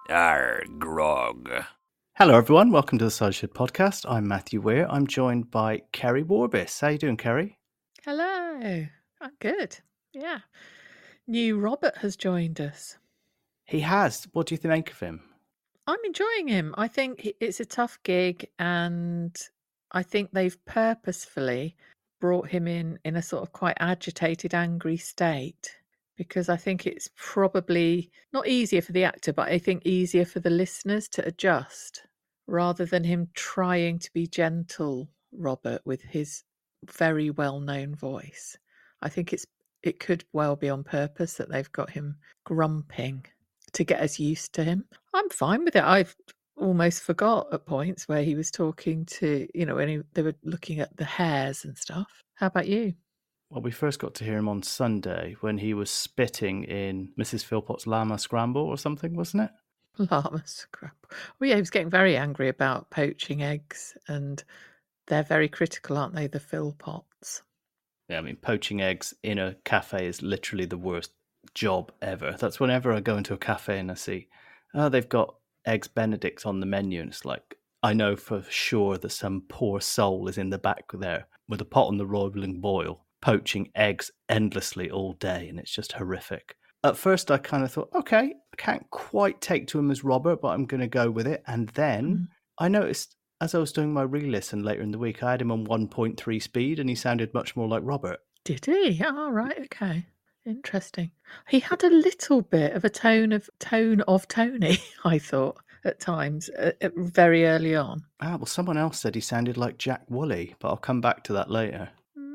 Arr, grog. Hello, everyone. Welcome to the Sideshed Podcast. I'm Matthew Weir. I'm joined by Kerry Warbis. How you doing, Kerry? Hello. I'm good. Yeah. New Robert has joined us. He has. What do you think of him? I'm enjoying him. I think it's a tough gig, and I think they've purposefully brought him in a sort of quite agitated, angry state, because I think it's probably not easier for the actor, but I think easier for the listeners to adjust rather than him trying to be gentle, Robert, with his very well-known voice. I think it could well be on purpose that they've got him grumping to get us used to him. I'm fine with it. I've almost forgot at points where he was talking to, when they were looking at the hairs and stuff. How about you? Well, we first got to hear him on Sunday when he was spitting in Mrs. Philpott's llama scramble or something, wasn't it? Llama scramble. Oh yeah, he was getting very angry about poaching eggs, and they're very critical, aren't they, the Philpotts? Yeah, I mean, poaching eggs in a cafe is literally the worst job ever. That's whenever I go into a cafe and I see, they've got eggs Benedict on the menu, and it's like, I know for sure that some poor soul is in the back there with a pot on the rolling boil, poaching eggs endlessly all day, and it's just horrific. At first, I kind of thought, okay, I can't quite take to him as Robert, but I'm going to go with it. And then I noticed, as I was doing my re-listen later in the week, I had him on 1.3 speed, and he sounded much more like Robert. Did he? Oh, right, okay. Interesting. He had a little bit of a tone of Tony, I thought, at times, very early on. Well, someone else said he sounded like Jack Woolley, but I'll come back to that later.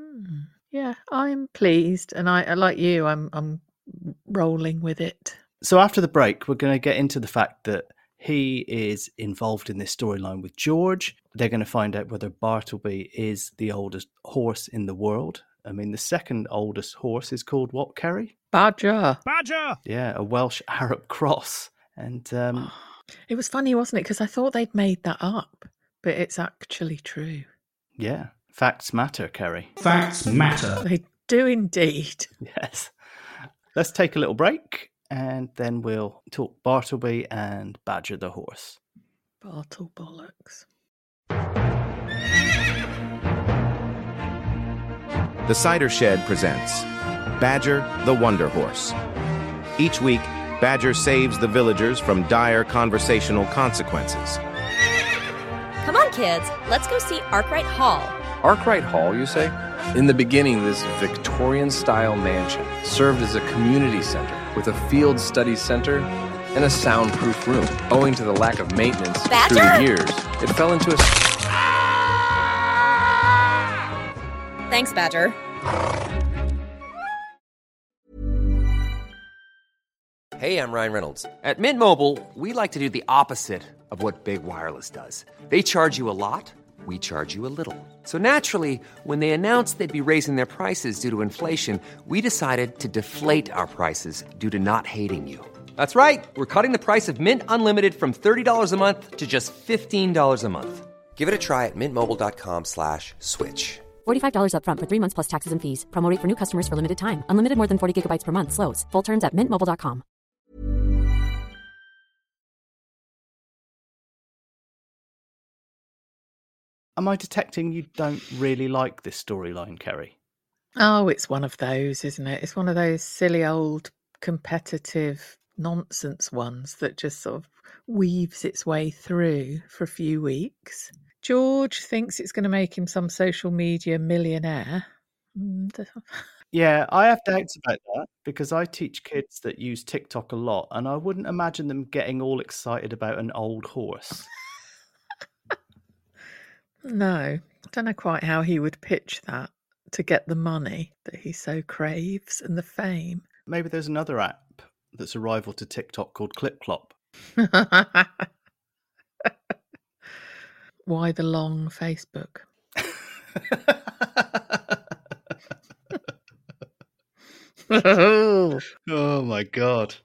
Yeah, I'm pleased, and I like you, I'm rolling with it. So after the break, we're going to get into the fact that he is involved in this storyline with George. They're going to find out whether Bartleby is the oldest horse in the world. I mean, the second oldest horse is called what, Kerry? Badger. Yeah, a Welsh Arab cross. And it was funny, wasn't it? Because I thought they'd made that up, but it's actually true. Yeah, facts matter, Kerry. Facts matter. They do indeed. Yes. Let's take a little break, and then we'll talk Bartleby and Badger the horse. Bartle bollocks. The Cider Shed presents Badger the Wonder Horse. Each week, Badger saves the villagers from dire conversational consequences. Come on, kids. Let's go see Arkwright Hall. Arkwright Hall, you say? In the beginning, this Victorian-style mansion served as a community center with a field study center and a soundproof room. Owing to the lack of maintenance through the years, it fell into a... Thanks, Badger. Hey, I'm Ryan Reynolds. At Mint Mobile, we like to do the opposite of what Big Wireless does. They charge you a lot, we charge you a little. So naturally, when they announced they'd be raising their prices due to inflation, we decided to deflate our prices due to not hating you. That's right. We're cutting the price of Mint Unlimited from $30 a month to just $15 a month. Give it a try at mintmobile.com/switch. $45 up front for 3 months plus taxes and fees. Promo rate for new customers for limited time. Unlimited more than 40 gigabytes per month. Slows full terms at mintmobile.com. Am I detecting you don't really like this storyline, Kerry? Oh, it's one of those, isn't it? It's one of those silly old competitive nonsense ones that just sort of weaves its way through for a few weeks. George thinks it's going to make him some social media millionaire. Yeah, I have doubts about that because I teach kids that use TikTok a lot, and I wouldn't imagine them getting all excited about an old horse. No, I don't know quite how he would pitch that to get the money that he so craves and the fame. Maybe there's another app that's a rival to TikTok called Clip Clop. Why the long Facebook? Oh my God.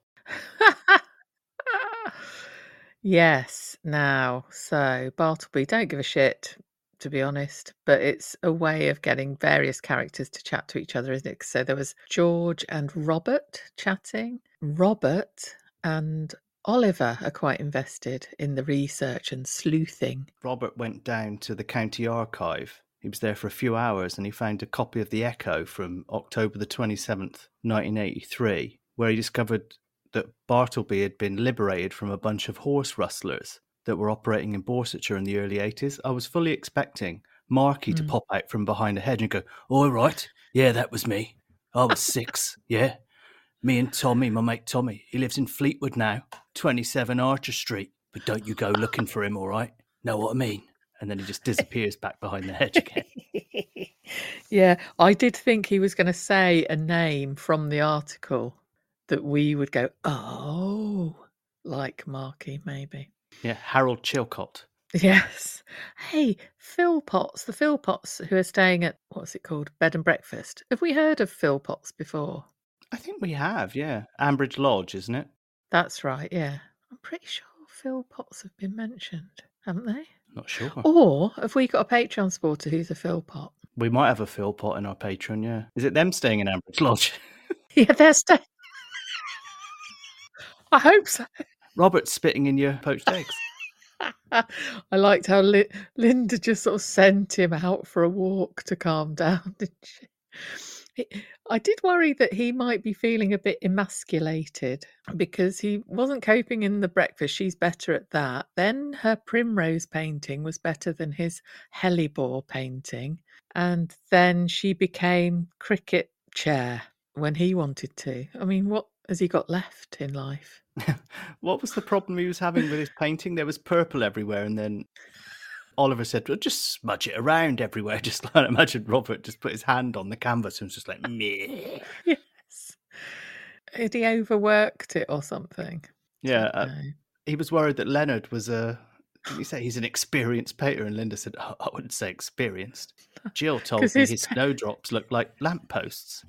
Yes, now, so Bartleby, don't give a shit, to be honest, but it's a way of getting various characters to chat to each other, isn't it? So there was George and Robert chatting. Robert and Oliver are quite invested in the research and sleuthing. Robert went down to the county archive. He was there for a few hours and he found a copy of the Echo from October the 27th, 1983, where he discovered that Bartleby had been liberated from a bunch of horse rustlers that were operating in Borsetshire in the early 80s. I was fully expecting Marky to pop out from behind a hedge and go, "All right, yeah, that was me. I was 6, yeah. Me and Tommy, my mate Tommy, he lives in Fleetwood now, 27 Archer Street. But don't you go looking for him, all right? Know what I mean?" And then he just disappears back behind the hedge again. Yeah, I did think he was going to say a name from the article that we would go, "Oh," like Marky, maybe. Yeah, Harold Chilcott. Yes. Hey, Philpotts, the Philpotts who are staying at, what's it called, Bed and Breakfast. Have we heard of Philpotts before? I think we have, yeah. Ambridge Lodge, isn't it? That's right, yeah. I'm pretty sure Philpotts have been mentioned, haven't they? Not sure. Or have we got a Patreon supporter who's a Philpott? We might have a Philpott in our Patreon, yeah. Is it them staying in Ambridge Lodge? Yeah, they're staying. I hope so. Robert's spitting in your poached eggs. I liked how Linda just sort of sent him out for a walk to calm down, didn't she? I did worry that he might be feeling a bit emasculated because he wasn't coping in the breakfast. She's better at that. Then her primrose painting was better than his hellebore painting. And then she became cricket chair when he wanted to. I mean, what has he got left in life? What was the problem he was having with his painting? There was purple everywhere, and then Oliver said, "Well, just smudge it around everywhere." Just like, imagine Robert just put his hand on the canvas and was just like, meh. Yes. Had he overworked it or something? Yeah. He was worried that Leonard was didn't he say he's an experienced painter? And Linda said, "Oh, I wouldn't say experienced. Jill told me his snowdrops look like lampposts."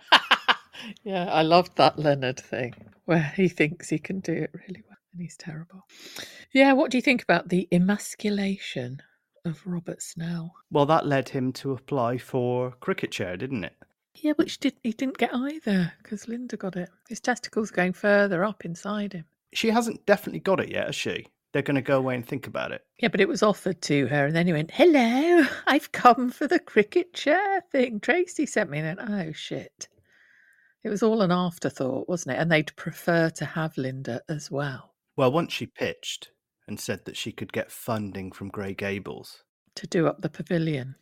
Yeah, I loved that Leonard thing where he thinks he can do it really well and he's terrible. Yeah, what do you think about the emasculation of Robert Snell? Well, that led him to apply for cricket chair, didn't it? Yeah, which he didn't get either because Linda got it. His testicles going further up inside him. She hasn't definitely got it yet, has she? They're going to go away and think about it. Yeah, but it was offered to her and then he went, "Hello, I've come for the cricket chair thing. Tracy sent me." And then, oh, shit. It was all an afterthought, wasn't it? And they'd prefer to have Linda as well. Well, once she pitched and said that she could get funding from Grey Gables to do up the pavilion.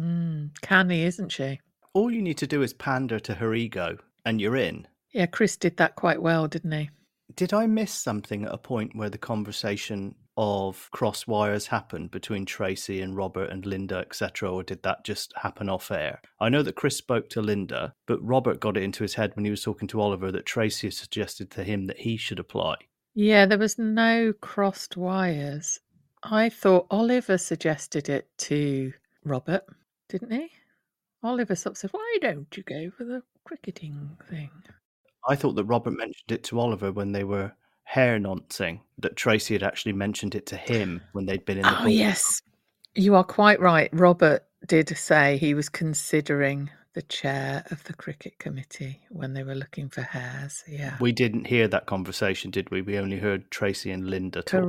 Canny, isn't she? All you need to do is pander to her ego and you're in. Yeah, Chris did that quite well, didn't he? Did I miss something at a point where the conversation of cross wires happened between Tracy and Robert and Linda, etc., or did that just happen off air? I know that Chris spoke to Linda, but Robert got it into his head when he was talking to Oliver that Tracy suggested to him that he should apply. Yeah, there was no crossed wires. I thought Oliver suggested it to Robert, didn't he? Oliver sort of said, "Why don't you go for the cricketing thing?" I thought that Robert mentioned it to Oliver when they were hair noncing, that Tracy had actually mentioned it to him when they'd been in the Oh, yes. You are quite right. Robert did say he was considering the chair of the cricket committee when they were looking for hairs. Yeah. We didn't hear that conversation, did we? We only heard Tracy and Linda talk.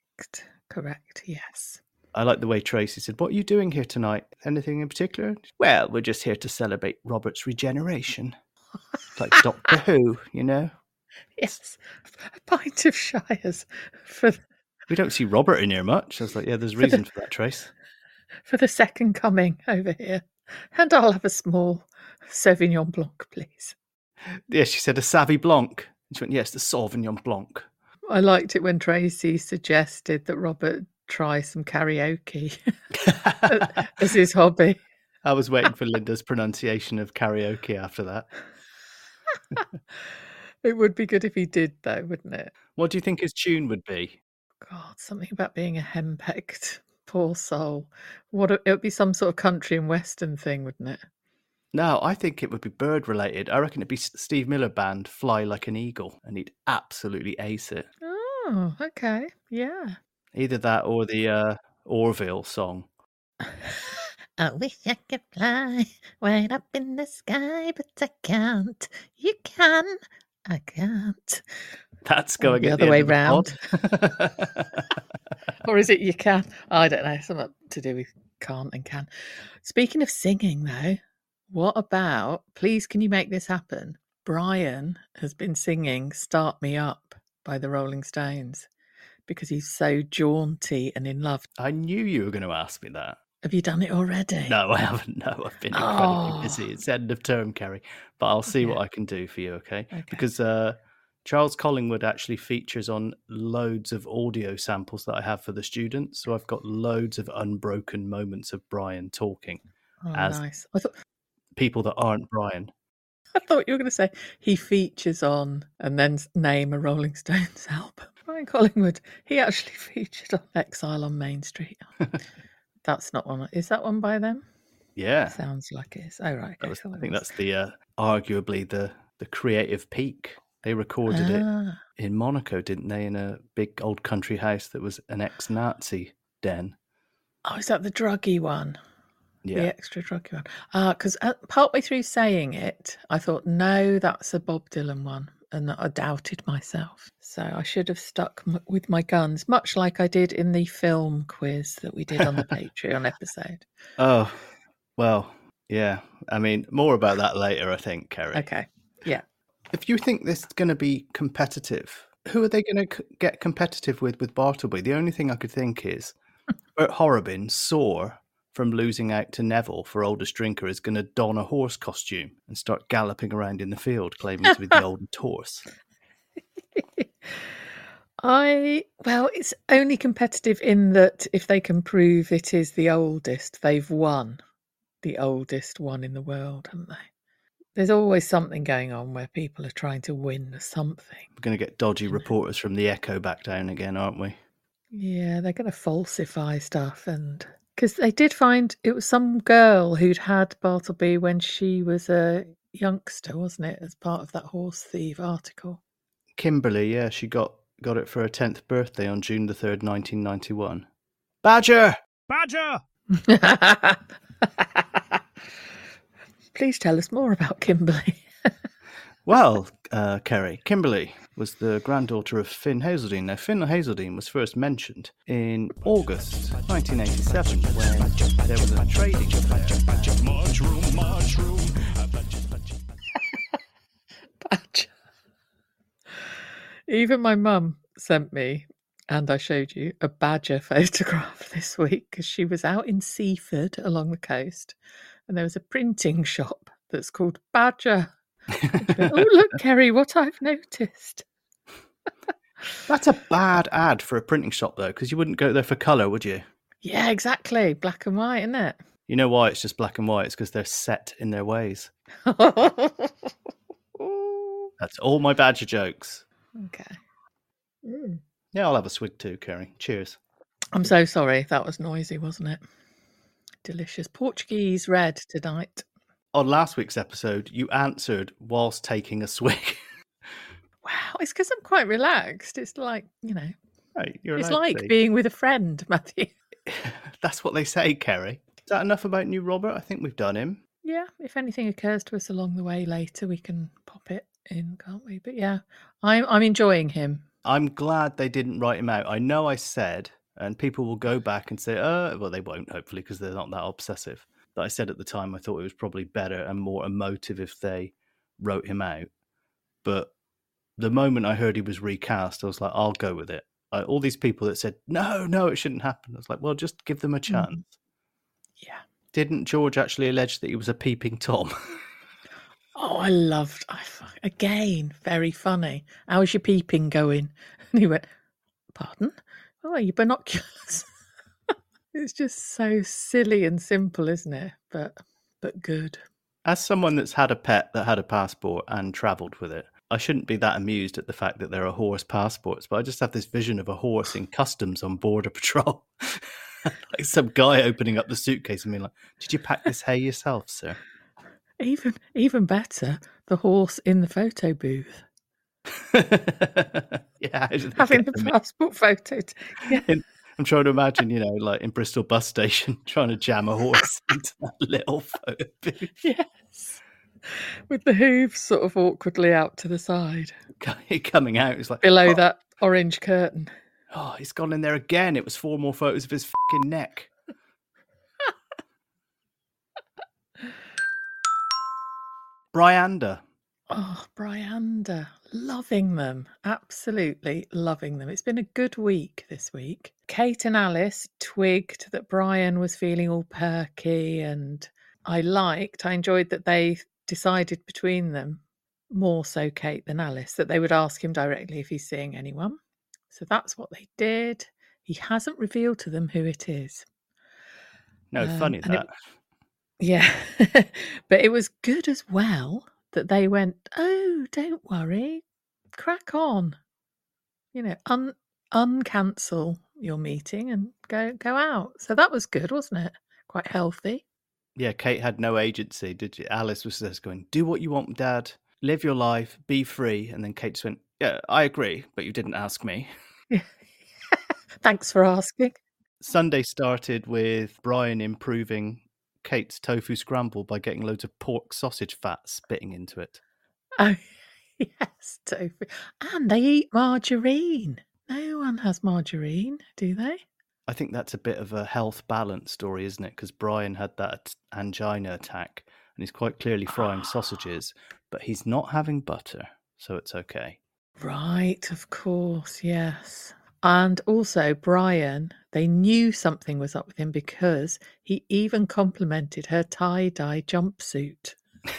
Correct, yes. I like the way Tracy said, "What are you doing here tonight? Anything in particular?" "Well, we're just here to celebrate Robert's regeneration." Like Doctor Who, you know? Yes, a pint of Shires. We don't see Robert in here much. I was like, yeah, there's reason for that, Trace. For the second coming over here. And I'll have a small Sauvignon Blanc, please. Yeah, she said a Savvy Blanc. And she went, yes, the Sauvignon Blanc. I liked it when Tracy suggested that Robert try some karaoke as his hobby. I was waiting for Linda's pronunciation of karaoke after that. It would be good if he did, though, wouldn't it? What do you think his tune would be? God, something about being a henpecked poor soul. It would be some sort of country and western thing, wouldn't it? No, I think it would be bird related. I reckon it'd be Steve Miller Band, Fly Like an Eagle, and he'd absolutely ace it. Oh, okay, yeah. Either that or the Orville song. I wish I could fly right up in the sky, but I can't. You can. I can't. That's going the at other way end of round. the pod. Or is it you can? I don't know. Something to do with can't and can. Speaking of singing, though, what about, please, can you make this happen? Brian has been singing Start Me Up by the Rolling Stones because he's so jaunty and in love. I knew you were going to ask me that. Have you done it already? No, I haven't. No, I've been incredibly busy. It's end of term, Kerry. But I'll see what I can do for you, okay? Because Charles Collingwood actually features on loads of audio samples that I have for the students. So I've got loads of unbroken moments of Brian talking as nice. I thought people that aren't Brian. I thought you were going to say he features on and then name a Rolling Stones album. Brian Collingwood, he actually featured on Exile on Main Street. That's not one. Is that one by them? Yeah. Sounds like it is. Oh, right. Okay. I think that's the arguably the creative peak. They recorded it in Monaco, didn't they? In a big old country house that was an ex-Nazi den. Oh, is that the druggy one? Yeah. The extra druggy one. Because partway through saying it, I thought, no, that's a Bob Dylan one. And I doubted myself. So I should have stuck with my guns, much like I did in the film quiz that we did on the Patreon episode. Oh, well, yeah. I mean, more about that later, I think, Kerry. Okay, yeah. If you think this is going to be competitive, who are they going to get competitive with Bartleby? The only thing I could think is Bert Horrobin, sore from losing out to Neville for oldest drinker, is going to don a horse costume and start galloping around in the field, claiming to be the oldest horse. Well, it's only competitive in that if they can prove it is the oldest, they've won the oldest one in the world, haven't they? There's always something going on where people are trying to win something. We're going to get dodgy reporters from the Echo back down again, aren't we? Yeah, they're going to falsify stuff. And because they did find it was some girl who'd had Bartleby when she was a youngster, wasn't it, as part of that horse thief article? Kimberly, yeah, she got it for her 10th birthday on June the 3rd, 1991. Badger! Badger! Please tell us more about Kimberly. Well, Kerry, Kimberly was the granddaughter of Finn Hazeldine. Now, Finn Hazeldine was first mentioned in August 1987 when there was a trading affair. Badger. Even my mum sent me, and I showed you, a badger photograph this week because she was out in Seaford along the coast, and there was a printing shop that's called Badger. Went, oh, look, Kerry, what I've noticed. That's a bad ad for a printing shop, though, because you wouldn't go there for colour, would you? Yeah, exactly. Black and white, isn't it? You know why it's just black and white? It's because they're set in their ways. That's all my Badger jokes. Okay. Yeah, I'll have a swig too, Kerry. Cheers. I'm so sorry. That was noisy, wasn't it? Delicious. Portuguese red tonight. On last week's episode, you answered whilst taking a swig. Wow, it's because I'm quite relaxed. It's like, you know, Right, it's like being with a friend, Matthew. That's what they say, Kerry. Is that enough about New Robert? I think we've done him. Yeah, if anything occurs to us along the way later, we can pop it in, can't we? But yeah, I'm enjoying him. I'm glad they didn't write him out. I know I said, and people will go back and say, well, they won't, hopefully, because they're not that obsessive. But I said at the time, I thought it was probably better and more emotive if they wrote him out. But the moment I heard he was recast, I was like, I'll go with it. All these people that said, no, it shouldn't happen. I was like, well, just give them a chance. Yeah. Didn't George actually allege that he was a peeping Tom? Oh, again, very funny. How's your peeping going? And he went, pardon? Oh, your binoculars. It's just so silly and simple, isn't it? But good. As someone that's had a pet that had a passport and travelled with it, I shouldn't be that amused at the fact that there are horse passports, but I just have this vision of a horse in customs on Border Patrol. Like some guy opening up the suitcase and being like, did you pack this hay yourself, sir? Even better, the horse in the photo booth. Yeah, having the passport photo. Yeah. I'm trying to imagine, like in Bristol bus station, trying to jam a horse into that little photo booth. Yes. With the hooves sort of awkwardly out to the side. Coming out, it's like Below that orange curtain. oh, he's gone in there again. It was 4 more photos of his fucking neck. Brianda. Oh, Brianda. Loving them. Absolutely loving them. It's been a good week this week. Kate and Alice twigged that Brian was feeling all perky, and I enjoyed that they decided between them, more so Kate than Alice, that they would ask him directly if he's seeing anyone. So that's what they did. He hasn't revealed to them who it is. No, funny that. Yeah. But it was good as well that they went, oh, don't worry, crack on. You know, uncancel your meeting and go out. So that was good, wasn't it? Quite healthy. Yeah, Kate had no agency, did you? Alice was just going, do what you want, Dad. Live your life, be free. And then Kate just went, yeah, I agree, but you didn't ask me. Thanks for asking. Sunday started with Brian improving Kate's tofu scramble by getting loads of pork sausage fat spitting into it. Oh, yes, tofu. And they eat margarine. No one has margarine, do they? I think that's a bit of a health balance story, isn't it? Because Brian had that angina attack and he's quite clearly frying sausages, but he's not having butter, so it's okay. Right, of course, yes. And also, Brian, they knew something was up with him because he even complimented her tie-dye jumpsuit.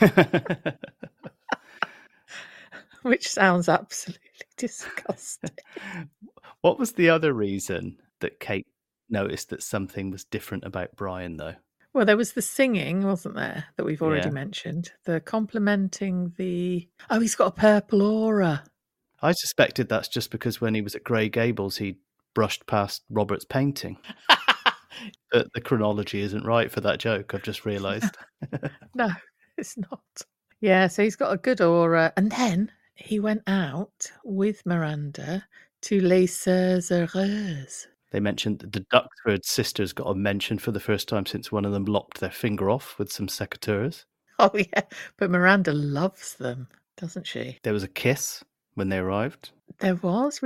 Which sounds absolutely disgusting. What was the other reason that Kate noticed that something was different about Brian, though? Well, there was the singing, wasn't there, that we've already mentioned. The complimenting he's got a purple aura. I suspected that's just because when he was at Grey Gables, he brushed past Robert's painting. But the chronology isn't right for that joke, I've just realised. No, it's not. Yeah, so he's got a good aura. And then he went out with Miranda to Les Sœurs Heureuses. They mentioned that the Duxford sisters got a mention for the first time since one of them lopped their finger off with some secateurs. Oh, yeah. But Miranda loves them, doesn't she? There was a kiss when they arrived. There was,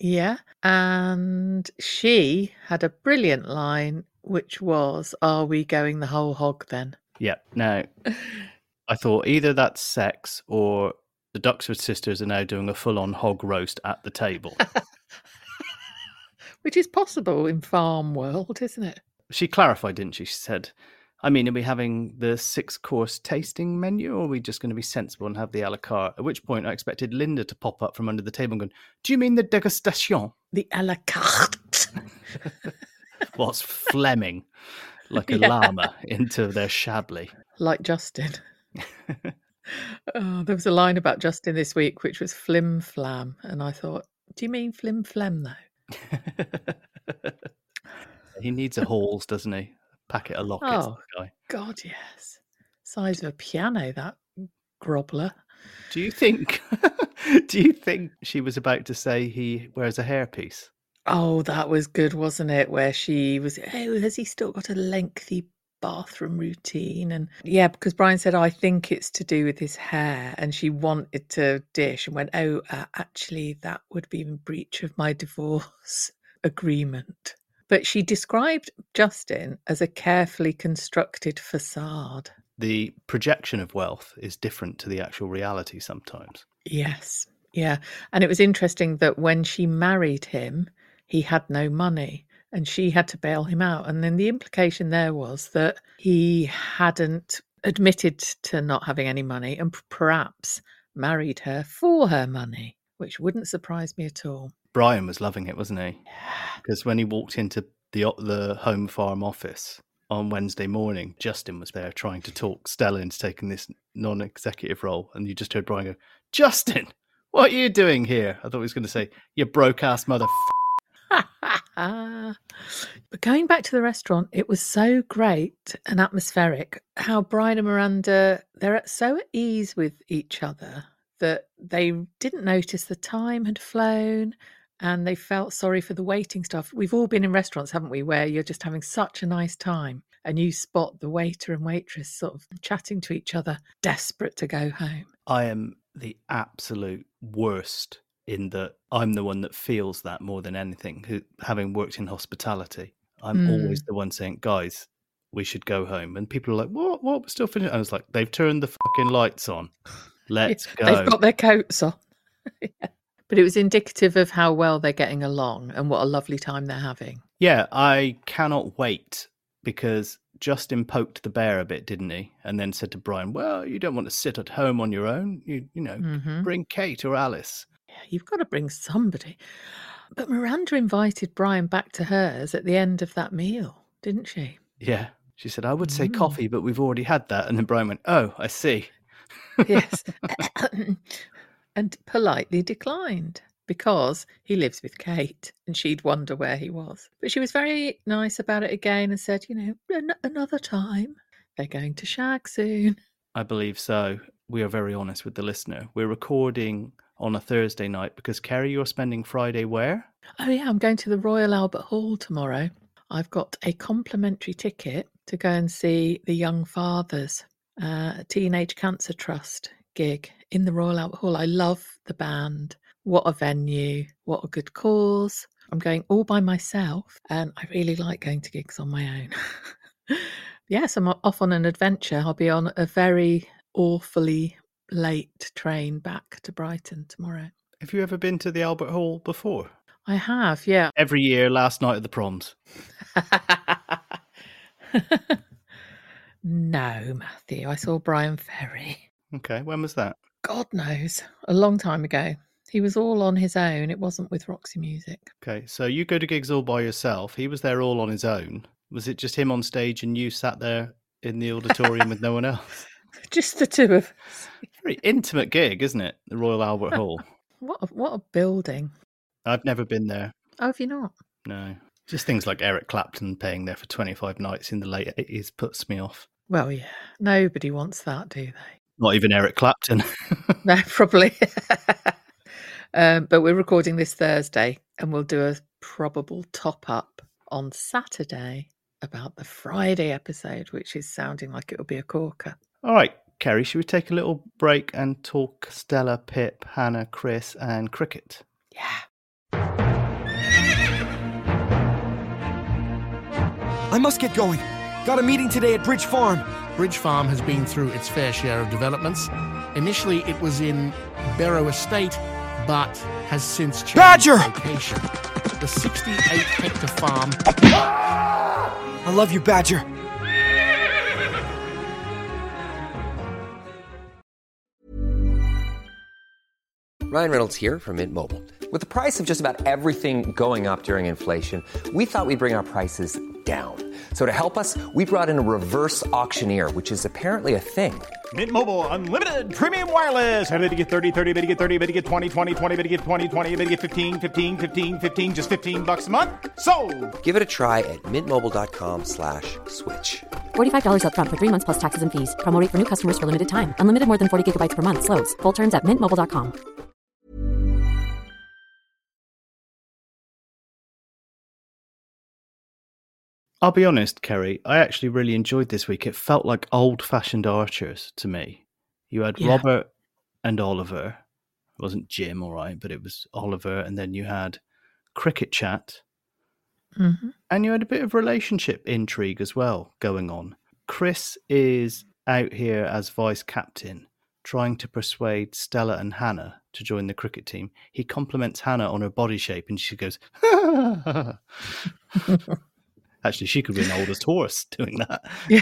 and she had a brilliant line, which was, are we going the whole hog then? Yeah. Now, I thought either that's sex or the Duxford sisters are now doing a full-on hog roast at the table. Which is possible in farm world, isn't it? She clarified, didn't she? She said, I mean, are we having the 6-course tasting menu or are we just going to be sensible and have the a la carte? At which point I expected Linda to pop up from under the table and go, do you mean the degustation? The a la carte. Whilst Fleming like a llama into their Chablis. Like Justin. There was a line about Justin this week, which was flim flam. And I thought, do you mean flim flem though? He needs a halls, doesn't he? Packet of lockets. Oh, God, yes. Size of a piano, that grobbler. Do you think she was about to say he wears a hairpiece? Oh, that was good, wasn't it? Where she was, has he still got a lengthy bathroom routine? And yeah, because Brian said, I think it's to do with his hair. And she wanted to dish and went, actually, that would be in breach of my divorce agreement. But she described Justin as a carefully constructed facade. The projection of wealth is different to the actual reality sometimes. Yes, yeah. And it was interesting that when she married him, he had no money and she had to bail him out. And then the implication there was that he hadn't admitted to not having any money and perhaps married her for her money, which wouldn't surprise me at all. Brian was loving it, wasn't he? Because when he walked into the home farm office on Wednesday morning, Justin was there trying to talk Stella into taking this non-executive role. And you just heard Brian go, Justin, what are you doing here? I thought he was going to say, you broke-ass mother. But going back to the restaurant, it was so great and atmospheric how Brian and Miranda, they're so at ease with each other that they didn't notice the time had flown and they felt sorry for the waiting staff. We've all been in restaurants, haven't we, where you're just having such a nice time and you spot the waiter and waitress sort of chatting to each other, desperate to go home. I am the absolute worst in that I'm the one that feels that more than anything, having worked in hospitality. I'm always the one saying, guys, we should go home. And people are like, what? We're still finishing. And I was like, they've turned the fucking lights on. Let's go. They've got their coats on. Yeah. But it was indicative of how well they're getting along and what a lovely time they're having. Yeah, I cannot wait, because Justin poked the bear a bit, didn't he? And then said to Brian, well, you don't want to sit at home on your own. You know, bring Kate or Alice. Yeah, you've got to bring somebody. But Miranda invited Brian back to hers at the end of that meal, didn't she? Yeah. She said, I would say coffee, but we've already had that. And then Brian went, oh, I see. Yes. And politely declined because he lives with Kate and she'd wonder where he was. But she was very nice about it again and said, another time. They're going to shag soon. I believe so. We are very honest with the listener. We're recording on a Thursday night because, Kerry, you're spending Friday where? Oh, yeah, I'm going to the Royal Albert Hall tomorrow. I've got a complimentary ticket to go and see the Young Fathers Teenage Cancer Trust gig in the Royal Albert Hall. I love the band. What a venue. What a good cause. I'm going all by myself and I really like going to gigs on my own. Yes, I'm off on an adventure. I'll be on a very awfully late train back to Brighton tomorrow. Have you ever been to the Albert Hall before? I have, yeah. Every year, last night of the proms. No, Matthew. I saw Brian Ferry. Okay, when was that? God knows. A long time ago. He was all on his own. It wasn't with Roxy Music. Okay, so you go to gigs all by yourself. He was there all on his own. Was it just him on stage and you sat there in the auditorium with no one else? Just the two of us. Very intimate gig, isn't it? The Royal Albert Hall. What a building. I've never been there. Oh, have you not? No. Just things like Eric Clapton paying there for 25 nights in the late 80s puts me off. Well, yeah. Nobody wants that, do they? Not even Eric Clapton. No, probably. But we're recording this Thursday and we'll do a probable top-up on Saturday about the Friday episode, which is sounding like it'll be a corker. All right, Kerry, should we take a little break and talk Stella, Pip, Hannah, Chris and cricket? Yeah. I must get going. Got a meeting today at Bridge Farm. Bridge Farm has been through its fair share of developments. Initially, it was in Barrow Estate, but has since changed Badger! location. The 68-hectare farm... I love you, Badger. Ryan Reynolds here from Mint Mobile. With the price of just about everything going up during inflation, we thought we'd bring our prices down. So to help us, we brought in a reverse auctioneer, which is apparently a thing. Mint Mobile Unlimited Premium Wireless. How to get 30, 30, bit to get 30, bit to get 20, 20, 20, bit to get 20, 20, bit to get 15, 15, 15, 15, just $15 a month? Sold! Give it a try at mintmobile.com/switch. $45 up front for 3 months plus taxes and fees. Promo rate for new customers for limited time. Unlimited more than 40 gigabytes per month. Slows full terms at mintmobile.com. I'll be honest, Kerry, I actually really enjoyed this week. It felt like old-fashioned Archers to me. You had Robert and Oliver. It wasn't Jim, all right, but it was Oliver. And then you had cricket chat. Mm-hmm. And you had a bit of relationship intrigue as well going on. Chris is out here as vice captain, trying to persuade Stella and Hannah to join the cricket team. He compliments Hannah on her body shape and she goes, Actually, she could be an oldest horse doing that. Yeah.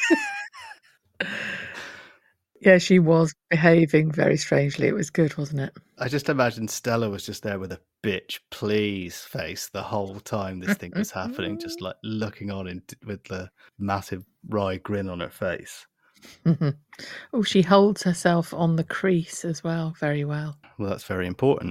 Yeah, she was behaving very strangely. It was good, wasn't it? I just imagine Stella was just there with a bitch please face the whole time this thing was happening, just like looking on with the massive wry grin on her face. Oh, she holds herself on the crease as well, very well. Well, that's very important.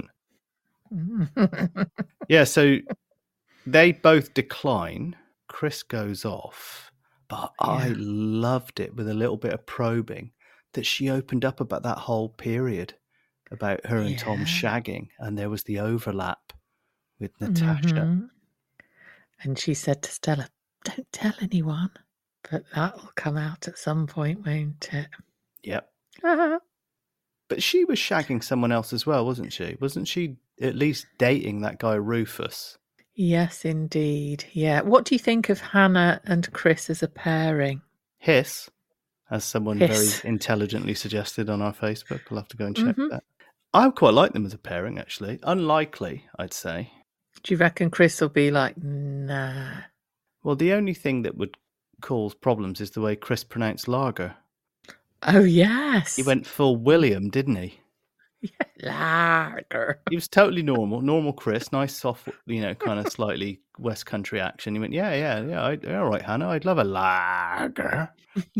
Yeah, so they both decline. Chris goes off, but I loved it with a little bit of probing that she opened up about that whole period about her and Tom shagging, and there was the overlap with Natasha. Mm-hmm. And she said to Stella, don't tell anyone. But that'll come out at some point, won't it? Yep. But she was shagging someone else as well, wasn't she? Wasn't she at least dating that guy Rufus? Yes, indeed. Yeah. What do you think of Hannah and Chris as a pairing? Hiss, as someone Hiss. very intelligently suggested on our Facebook. We'll have to go and check that. I quite like them as a pairing, actually. Unlikely, I'd say. Do you reckon Chris will be like, nah? Well, the only thing that would cause problems is the way Chris pronounced lager. Oh, yes. He went full William, didn't he? Lager. He was totally normal Chris, nice soft, kind of slightly West Country action. He went, yeah, all right, Hannah, I'd love a lager.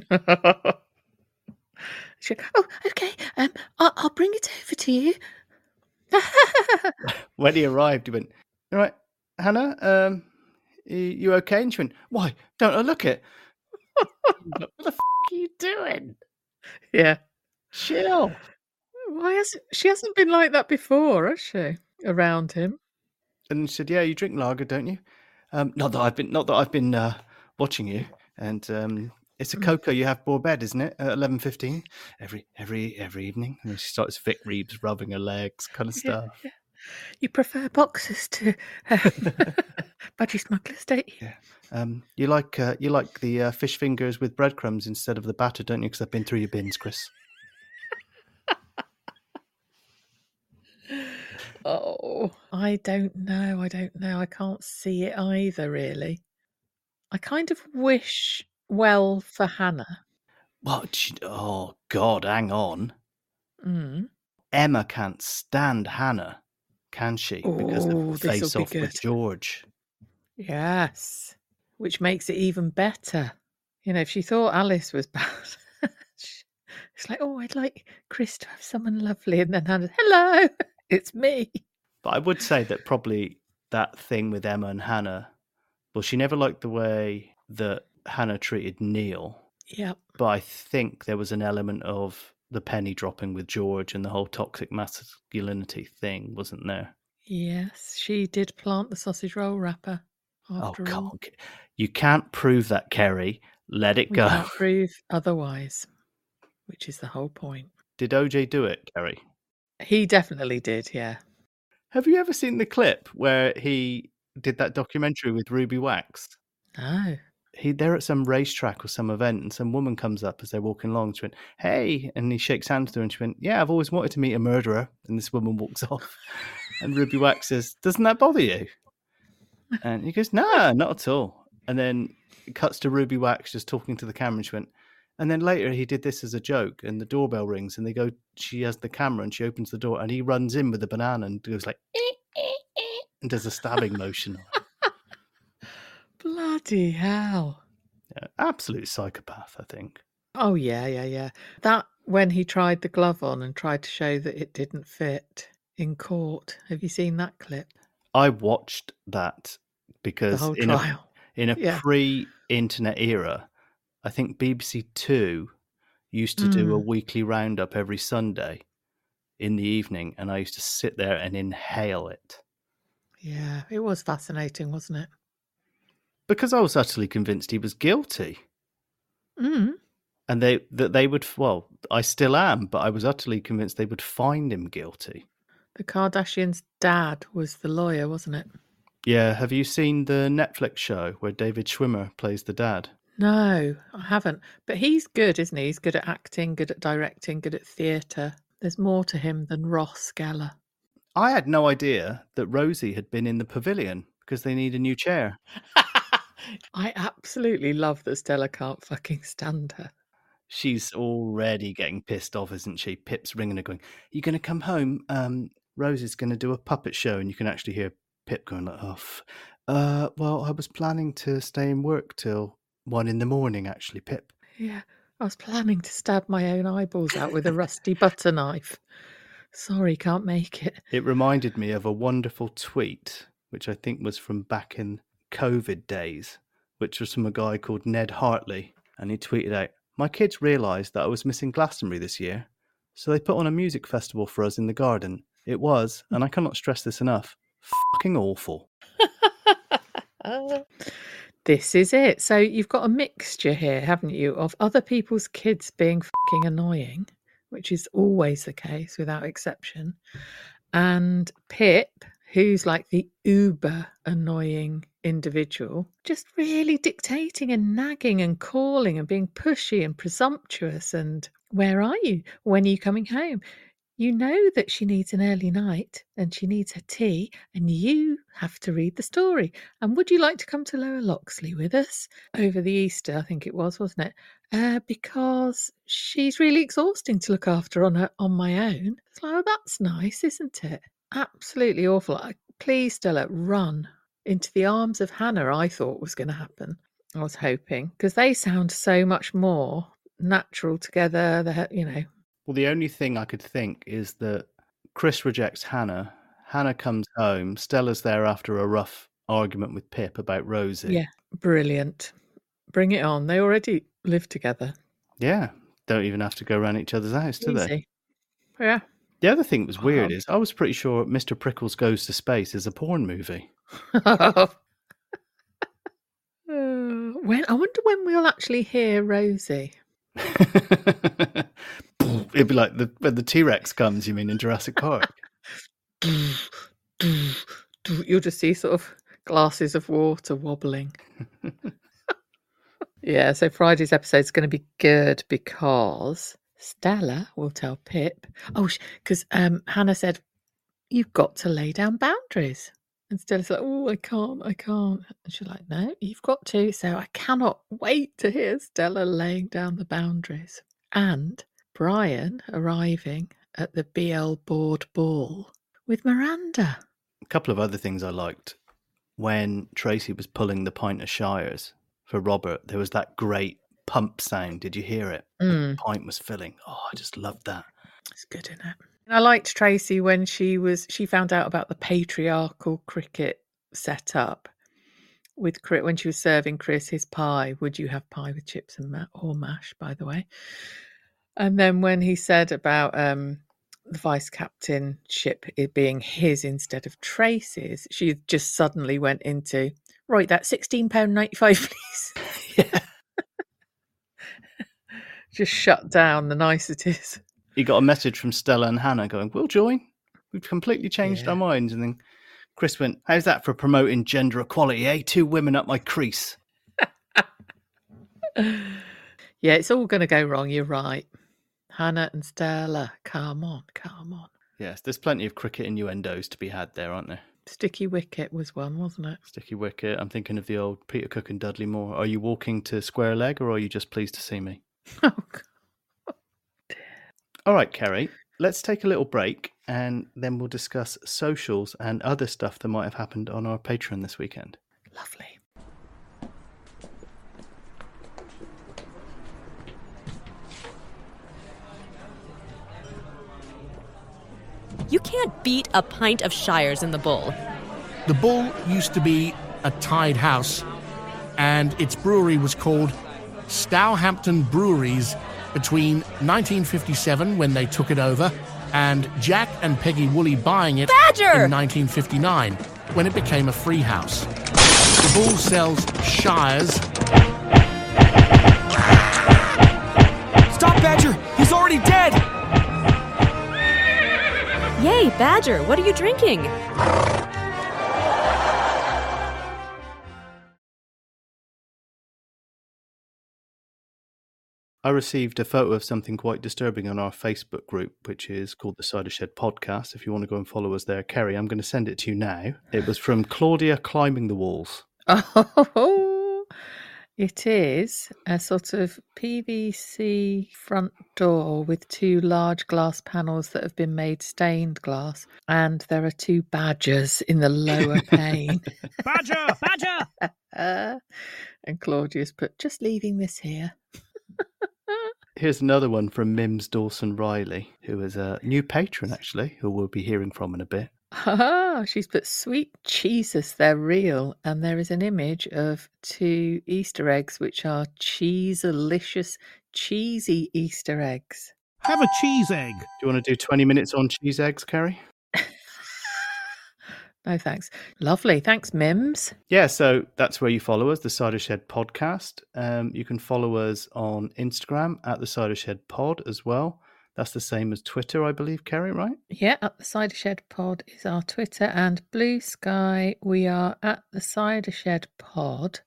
She, oh, okay, I'll bring it over to you. When he arrived, he went, all right, Hannah, you okay? And she went, why, don't I look it? What the f*** are you doing? Yeah. Chill. She hasn't been like that before, has she? Around him. And she said, yeah, you drink lager, don't you? Not that I've been watching you. And it's a cocoa you have before bed, isn't it? At 11:15 every evening. And she starts Vic Reeves rubbing her legs, kind of stuff. Yeah. You prefer boxers to budgie smugglers, don't you? Yeah. You like the fish fingers with breadcrumbs instead of the batter, don't you? Because I've been through your bins, Chris. Oh, I don't know. I can't see it either, really. I kind of wish well for Hannah. What? Oh, God, hang on. Emma can't stand Hannah, can she? Because of the face-off with George. Yes, which makes it even better. If she thought Alice was bad, it's like, oh, I'd like Chris to have someone lovely. And then Hannah, hello, it's me. But I would say that probably that thing with Emma and Hannah, well, she never liked the way that Hannah treated Neil. Yep. But I think there was an element of the penny dropping with George and the whole toxic masculinity thing, wasn't there? Yes, she did plant the sausage roll wrapper. After all. You can't prove that, Kerry. Let it go. We can't prove otherwise, which is the whole point. Did OJ do it, Kerry? He definitely did, yeah. Have you ever seen the clip where he did that documentary with Ruby Wax? No. They're at some racetrack or some event, and some woman comes up as they're walking along. She went, hey, and he shakes hands with her, and she went, yeah, I've always wanted to meet a murderer. And this woman walks off. And Ruby Wax says, doesn't that bother you? And he goes, nah, not at all. And then it cuts to Ruby Wax just talking to the camera, and she went, and then later he did this as a joke, and the doorbell rings, and they go, she has the camera, and she opens the door, and he runs in with a banana and goes like, and does a stabbing motion. Bloody hell. Yeah, absolute psychopath, I think. Oh, yeah. That when he tried the glove on and tried to show that it didn't fit in court. Have you seen that clip? I watched that because the whole trial. In a pre-internet era, I think BBC Two used to do a weekly roundup every Sunday in the evening, and I used to sit there and inhale it. Yeah, it was fascinating, wasn't it? Because I was utterly convinced he was guilty. And they would, well, I still am, but I was utterly convinced they would find him guilty. The Kardashians' dad was the lawyer, wasn't it? Yeah, have you seen the Netflix show where David Schwimmer plays the dad? No, I haven't. But he's good, isn't he? He's good at acting, good at directing, good at theatre. There's more to him than Ross Geller. I had no idea that Rosie had been in the pavilion because they need a new chair. I absolutely love that Stella can't fucking stand her. She's already getting pissed off, isn't she? Pip's ringing her going, you're going to come home? Rosie's going to do a puppet show. And you can actually hear Pip going like, well, I was planning to stay and work till 1 a.m, actually, Pip. Yeah, I was planning to stab my own eyeballs out with a rusty butter knife. Sorry, can't make it. It reminded me of a wonderful tweet, which I think was from back in COVID days, which was from a guy called Ned Hartley. And he tweeted out, my kids realised that I was missing Glastonbury this year, so they put on a music festival for us in the garden. It was, and I cannot stress this enough, fucking awful. This is it. So you've got a mixture here, haven't you, of other people's kids being fucking annoying, which is always the case without exception, and Pip, who's like the uber annoying individual, just really dictating and nagging and calling and being pushy and presumptuous. And where are you? When are you coming home? You know that she needs an early night and she needs her tea, and you have to read the story. And would you like to come to Lower Loxley with us over the Easter? I think it was, wasn't it? Because she's really exhausting to look after on my own. It's like, oh, that's nice, isn't it? Absolutely awful. Please, Stella, run into the arms of Hannah. I thought was going to happen. I was hoping, because they sound so much more natural together. Well, the only thing I could think is that Chris rejects Hannah. Hannah comes home. Stella's there after a rough argument with Pip about Rosie. Yeah, brilliant. Bring it on. They already live together. Yeah, don't even have to go around each other's house, do they? Yeah. The other thing that was weird is I was pretty sure Mr. Prickles Goes to Space is a porn movie. I wonder when we'll actually hear Rosie. It'd be like when the T-Rex comes, you mean, in Jurassic Park? You'll just see sort of glasses of water wobbling. Yeah, so Friday's episode is going to be good because Stella will tell Pip. Oh, because Hannah said, you've got to lay down boundaries. And Stella's like, oh, I can't. And she's like, no, you've got to. So I cannot wait to hear Stella laying down the boundaries. And Brian arriving at the BL board ball with Miranda. A couple of other things I liked. When Tracy was pulling the pint of Shires for Robert, there was that great pump sound. Did you hear it? The pint was filling. Oh, I just loved that. It's good, isn't it? I liked Tracy when she found out about the patriarchal cricket setup with Chris, when she was serving Chris his pie. Would you have pie with chips and or mash, by the way? And then when he said about the vice captainship it being his instead of Tracy's, she just suddenly went into, right, that's £16.95, please. Yeah. Just shut down the niceties. He got a message from Stella and Hannah going, we'll join. We've completely changed our minds. And then Chris went, how's that for promoting gender equality, eh? 2 women up my crease. Yeah, it's all going to go wrong. You're right. Hannah and Stella, come on. Yes, there's plenty of cricket innuendos to be had there, aren't there? Sticky Wicket was one, wasn't it? Sticky Wicket. I'm thinking of the old Peter Cook and Dudley Moore. Are you walking to square leg or are you just pleased to see me? Oh, God. All right, Kerry, let's take a little break and then we'll discuss socials and other stuff that might have happened on our Patreon this weekend. Lovely. You can't beat a pint of Shires in the Bull. The Bull used to be a tied house, and its brewery was called Stowhampton Breweries between 1957, when they took it over, and Jack and Peggy Woolley buying it Badger! in 1959, when it became a free house. The Bull sells Shires. Stop, Badger! He's already dead! Yay, Badger, what are you drinking? I received a photo of something quite disturbing on our Facebook group, which is called the Cider Shed Podcast. If you want to go and follow us there, Kerry, I'm going to send it to you now. It was from Claudia Climbing the Walls. Oh, it is a sort of PVC front door with 2 large glass panels that have been made stained glass, and there are 2 badgers in the lower pane. Badger! And Claudia's put, just leaving this here. Here's another one from Mims Dawson Riley, who is a new patron, actually, who we'll be hearing from in a bit. She's put, sweet Jesus, they're real. And there is an image of 2 Easter eggs, which are cheese-alicious, cheesy Easter eggs. Have a cheese egg. Do you want to do 20 minutes on cheese eggs, Kerry? No, thanks. Lovely. Thanks, Mims. Yeah, so that's where you follow us, the Cider Shed Podcast. You can follow us on Instagram at the Cider Shed Pod as well. That's the same as Twitter, I believe, Kerry, right? Yeah, at the Cider Shed Pod is our Twitter, and Blue Sky, we are at the Cider Shed Pod.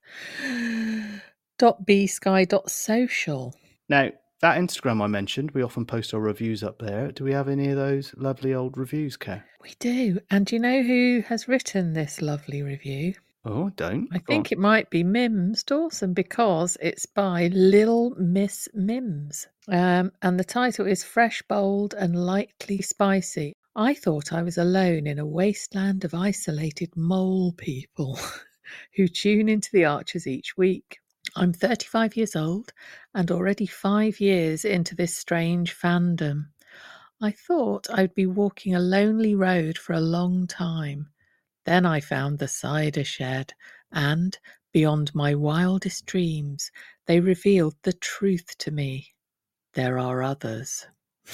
.bsky.social. Now, that Instagram I mentioned, we often post our reviews up there. Do we have any of those lovely old reviews, Kerr? We do. And do you know who has written this lovely review? Oh, I don't. I think it might be Mims Dawson, because it's by Little Miss Mims. And the title is Fresh, Bold and Lightly Spicy. I thought I was alone in a wasteland of isolated mole people who tune into the Archers each week. I'm 35 years old and already 5 years into this strange fandom. I thought I would be walking a lonely road for a long time. Then I found the Cider Shed, and, beyond my wildest dreams, they revealed the truth to me. There are others.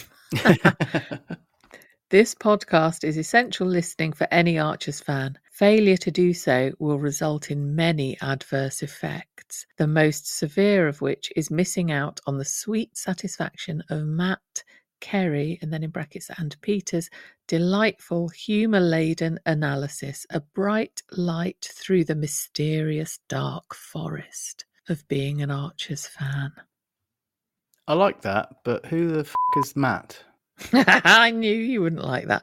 This podcast is essential listening for any Archers fan. Failure to do so will result in many adverse effects, the most severe of which is missing out on the sweet satisfaction of Matt, Kerry, and then in brackets, and Peter's delightful humour-laden analysis, a bright light through the mysterious dark forest of being an Archers fan. I like that, but who the is Matt? I knew you wouldn't like that.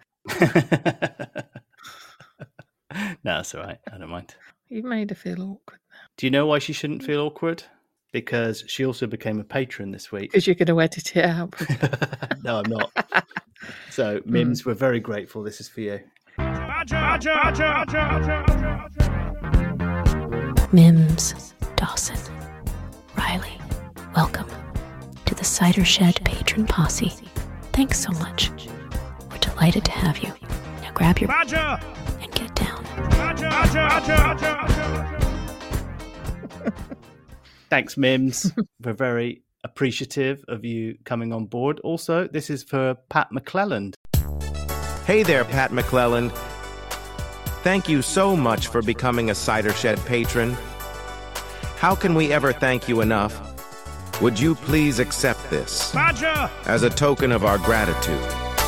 No, that's all right. I don't mind. You've made her feel awkward now. Do you know why she shouldn't feel awkward? Because she also became a patron this week. Because you're going to edit it out. No, I'm not. So, Mims, we're very grateful. This is for you. Mims, Dawson, Riley, welcome to the Cider Shed Patron Posse. Thanks so much. We're delighted to have you. Now grab your and get down. Thanks, Mims. We're very appreciative of you coming on board. Also, this is for Pat McClelland. Hey there, Pat McClelland. Thank you so much for becoming a Cider Shed patron. How can we ever thank you enough? Would you please accept this as a token of our gratitude?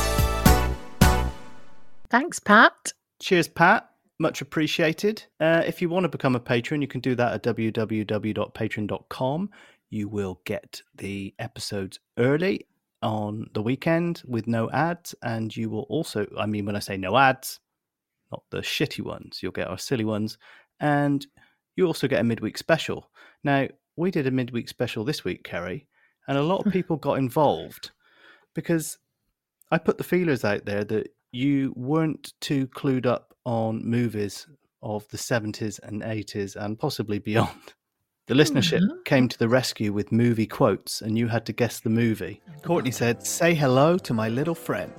Thanks, Pat. Cheers, Pat. Much appreciated. If you want to become a patron, you can do that at www.patreon.com. You will get the episodes early on the weekend with no ads. And you will also, I mean, when I say no ads, not the shitty ones, you'll get our silly ones. And you also get a midweek special. Now, we did a midweek special this week, Kerry, and a lot of people got involved because I put the feelers out there that you weren't too clued up on movies of the 70s and 80s and possibly beyond. The listenership came to the rescue with movie quotes, and you had to guess the movie. Courtney said, "Say hello to my little friend."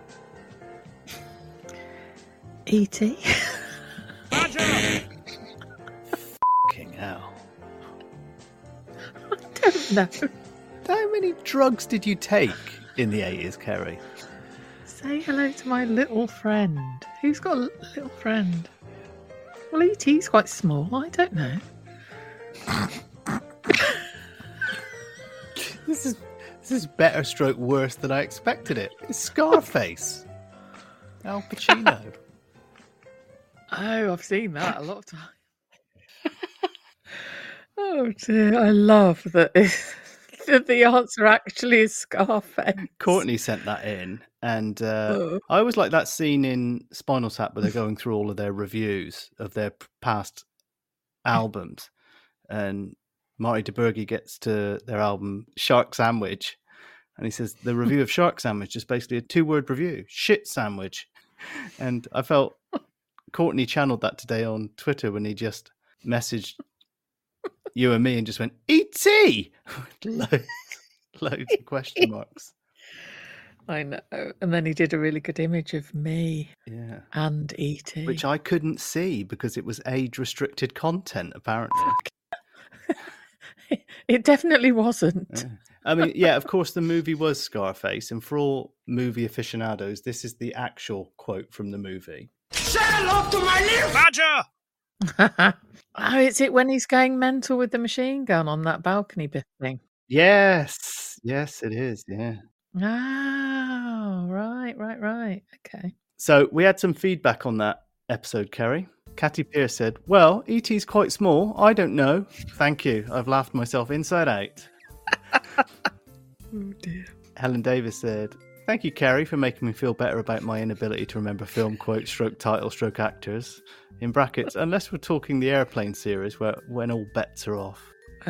E.T. Fucking hell. I don't know. How many drugs did you take in the 80s, Kerry? Say hello to my little friend. Who's got a little friend? Well, E.T.'s quite small. I don't know. This is better stroke worse than I expected it. It's Scarface. Al Pacino. Oh, I've seen that a lot of times. Oh dear, I love that the answer actually is Scarface. Courtney sent that in, and I always like that scene in Spinal Tap where they're going through all of their reviews of their past albums, and Marty DeBurgi gets to their album Shark Sandwich, and he says the review of Shark Sandwich is basically a 2-word review: shit sandwich. And I felt Courtney channeled that today on Twitter when he just messaged you and me and just went, E.T. loads of question marks. I know. And then he did a really good image of me and E.T. Which I couldn't see because it was age-restricted content, apparently. It definitely wasn't. Yeah. I mean, yeah, of course, the movie was Scarface. And for all movie aficionados, this is the actual quote from the movie. Say hello to my little Badger! Oh, is it when he's going mental with the machine gun on that balcony bit thing? Yes, it is. Yeah. Oh, right. Okay. So we had some feedback on that episode, Kerry. Catty Pierce said, "Well, E.T.'s quite small. I don't know. Thank you. I've laughed myself inside out." Oh dear. Helen Davis said, "Thank you, Kerry, for making me feel better about my inability to remember film quotes, stroke title, stroke actors. In brackets, unless we're talking the Airplane series, when all bets are off."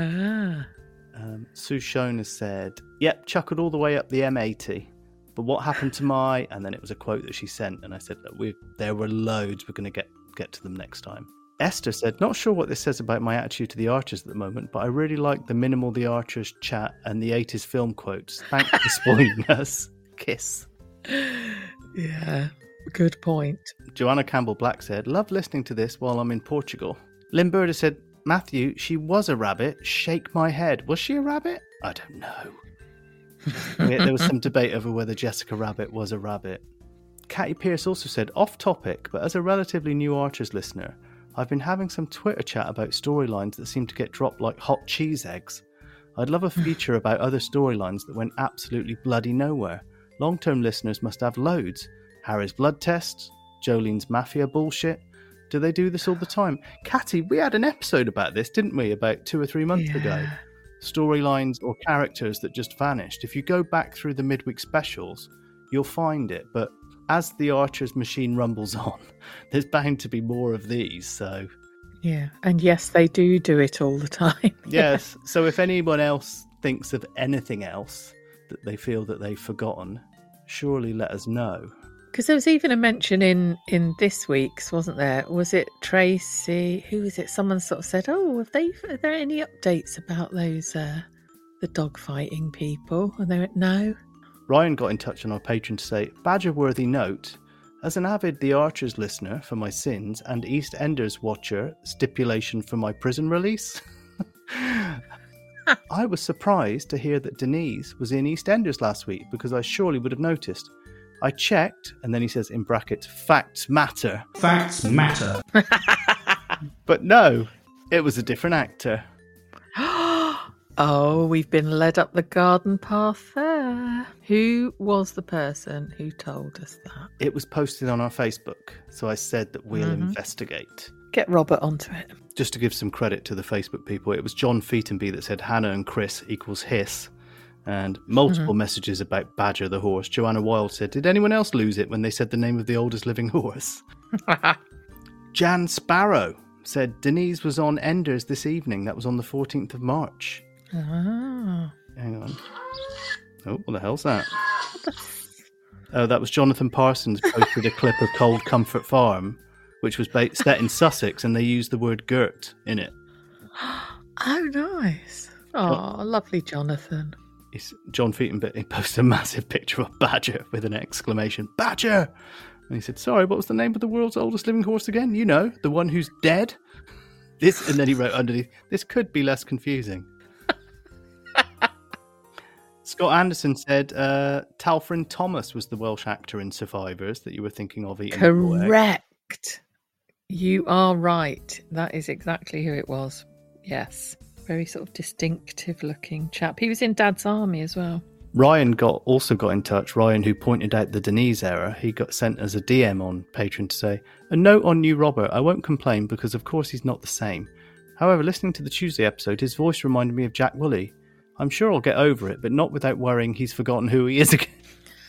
Sue Shona said, "Yep, chuckled all the way up the M80. But what happened to my..." And then it was a quote that she sent, and I said that there were loads. We're going to get to them next time. Esther said, "Not sure what this says about my attitude to the Archers at the moment, but I really like the minimal the Archers chat and the 80s film quotes. Thanks for spoiling us. Kiss." Yeah, good point. Joanna Campbell-Black said, "Love listening to this while I'm in Portugal." Lynn Burda said, "Matthew, she was a rabbit. Shake my head. Was she a rabbit? I don't know." There was some debate over whether Jessica Rabbit was a rabbit. Catty Pierce also said, "Off topic, but as a relatively new Archers listener, I've been having some Twitter chat about storylines that seem to get dropped like hot cheese eggs. I'd love a feature about other storylines that went absolutely bloody nowhere. Long-term listeners must have loads. Harry's blood tests, Jolene's mafia bullshit. Do they do this all the time?" Catty, we had an episode about this, didn't we, about 2 or 3 months ago? Storylines or characters that just vanished. If you go back through the midweek specials, you'll find it. But as the Archers machine rumbles on, there's bound to be more of these, so... Yeah, and yes, they do it all the time. Yes, so if anyone else thinks of anything else that they feel that they've forgotten, surely let us know. Because there was even a mention in this week's, wasn't there? Was it Tracy? Who was it? Someone sort of said, "Oh, are there any updates about those the dogfighting people?" And they went, "No." Ryan got in touch on our Patreon to say, "Badger-worthy note, as an avid The Archers listener for my sins and EastEnders watcher, stipulation for my prison release, I was surprised to hear that Denise was in EastEnders last week because I surely would have noticed. I checked," and then he says in brackets, "facts matter." Facts matter. But no, it was a different actor. Oh, we've been led up the garden path there. Who was the person who told us that? It was posted on our Facebook, so I said that we'll investigate. Get Robert onto it. Just to give some credit to the Facebook people, it was John Featonby that said Hannah and Chris equals hiss. And multiple messages about Badger the horse. Joanna Wilde said, "Did anyone else lose it when they said the name of the oldest living horse?" Jan Sparrow said, "Denise was on Enders this evening. That was on the 14th of March. Oh. Hang on. Oh, what the hell's that? Oh, that was Jonathan Parsons posted a clip of Cold Comfort Farm, which was set in Sussex, and they used the word Gert in it. Oh, nice. Oh, lovely Jonathan. John Featonby posted a massive picture of Badger with an exclamation, "Badger!" And he said, "Sorry, what was the name of the world's oldest living horse again? You know, the one who's dead." And then he wrote underneath, "This could be less confusing." Scott Anderson said Talfrin Thomas was the Welsh actor in Survivors that you were thinking of eating. Correct. You are right. That is exactly who it was. Yes. Very sort of distinctive looking chap. He was in Dad's Army as well. Ryan also got in touch. Ryan, who pointed out the Denise error, he got sent as a DM on Patreon to say, "A note on New Robert. I won't complain because of course he's not the same. However, listening to the Tuesday episode, his voice reminded me of Jack Woolley. I'm sure I'll get over it, but not without worrying he's forgotten who he is again."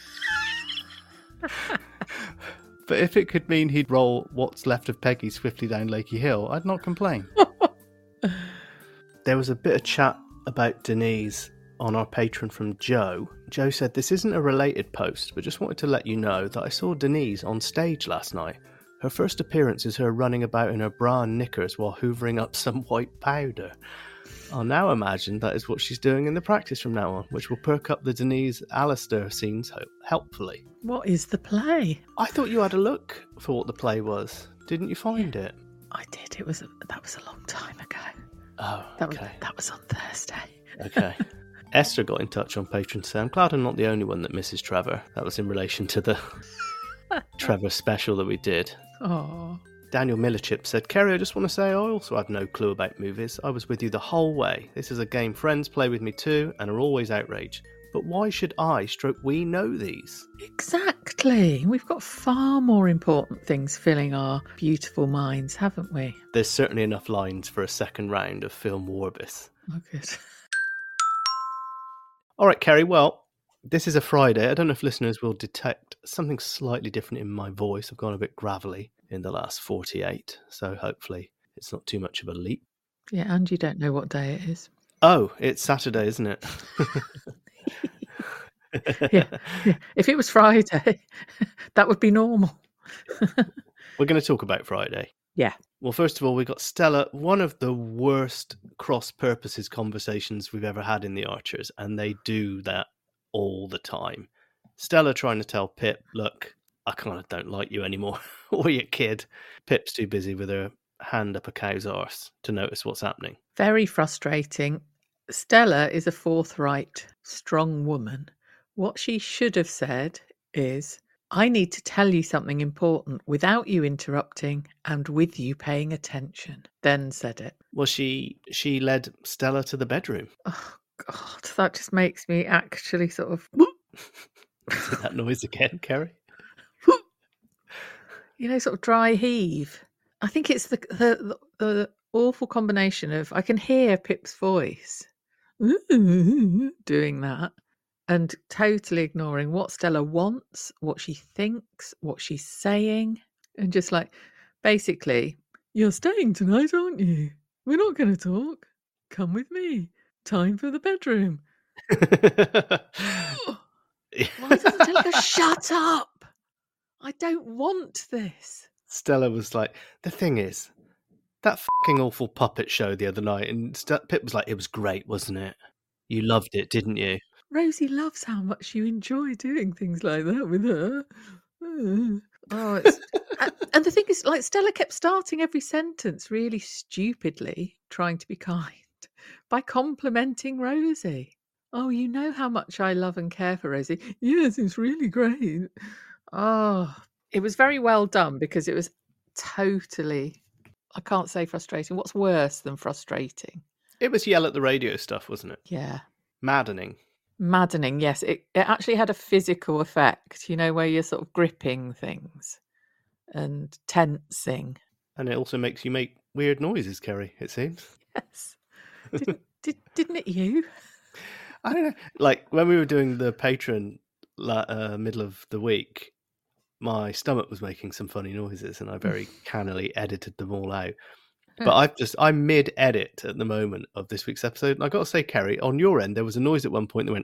But if it could mean he'd roll what's left of Peggy swiftly down Lakey Hill, I'd not complain. There was a bit of chat about Denise on our Patreon from Joe. Joe said, "This isn't a related post, but just wanted to let you know that I saw Denise on stage last night. Her first appearance is her running about in her bra and knickers while hoovering up some white powder. I'll now imagine that is what she's doing in the practice from now on, which will perk up the Denise Alistair scenes helpfully." What is the play? I thought you had a look for what the play was. Didn't you find it? I did. That was a long time ago. Oh, okay. That was on Thursday. Okay. Esther got in touch on Patreon to say, "I'm glad I'm not the only one that misses Trevor." That was in relation to the Trevor special that we did. Oh. Daniel Millerchip said, Kerry, I just want to say I also have no clue about movies. I was with you the whole way. This is a game friends play with me too and are always outraged. But why should we know these? Exactly. We've got far more important things filling our beautiful minds, haven't we? There's certainly enough lines for a second round of Film Warbis. Oh, good. All right, Kerry, well, this is a Friday. I don't know if listeners will detect something slightly different in my voice. I've gone a bit gravelly in the last 48, so hopefully it's not too much of a leap. Yeah, and you don't know what day it is. Oh, it's Saturday, isn't it? yeah. If it was Friday, that would be normal. We're going to talk about Friday. Yeah. Well, first of all, we got Stella, one of the worst cross-purposes conversations we've ever had in The Archers, and they do that all the time. Stella trying to tell Pip, look, I kind of don't like you anymore, or your kid. Pip's too busy with her hand up a cow's arse to notice what's happening. Very frustrating. Stella is a forthright, strong woman. What she should have said is, I need to tell you something important without you interrupting and with you paying attention. Then said it. Well, she led Stella to the bedroom. Oh, God, that just makes me actually sort of... that noise again, Kerry? Sort of dry heave. I think it's the awful combination of, I can hear Pip's voice doing that and totally ignoring what Stella wants, what she thinks, what she's saying, and just like, basically, you're staying tonight, aren't you? We're not going to talk. Come with me. Time for the bedroom. Why doesn't Stella go, shut up? I don't want this. Stella was like, the thing is, that fucking awful puppet show the other night, and Pip was like, it was great, wasn't it? You loved it, didn't you? Rosie loves how much you enjoy doing things like that with her. Oh, it's... and the thing is, like, Stella kept starting every sentence really stupidly, trying to be kind, by complimenting Rosie. Oh, you know how much I love and care for Rosie. Yes, it's really great. Oh, it was very well done because it was totally, I can't say frustrating. What's worse than frustrating? It was yell at the radio stuff, wasn't it? Yeah. Maddening. Maddening, yes. It actually had a physical effect, where you're sort of gripping things and tensing. And it also makes you make weird noises, Kerry, it seems. Yes. Didn't it you? I don't know. Like, when we were doing the Patreon middle of the week, my stomach was making some funny noises and I very cannily edited them all out. But I'm mid-edit at the moment of this week's episode. And I got to say, Kerry, on your end, there was a noise at one point that went...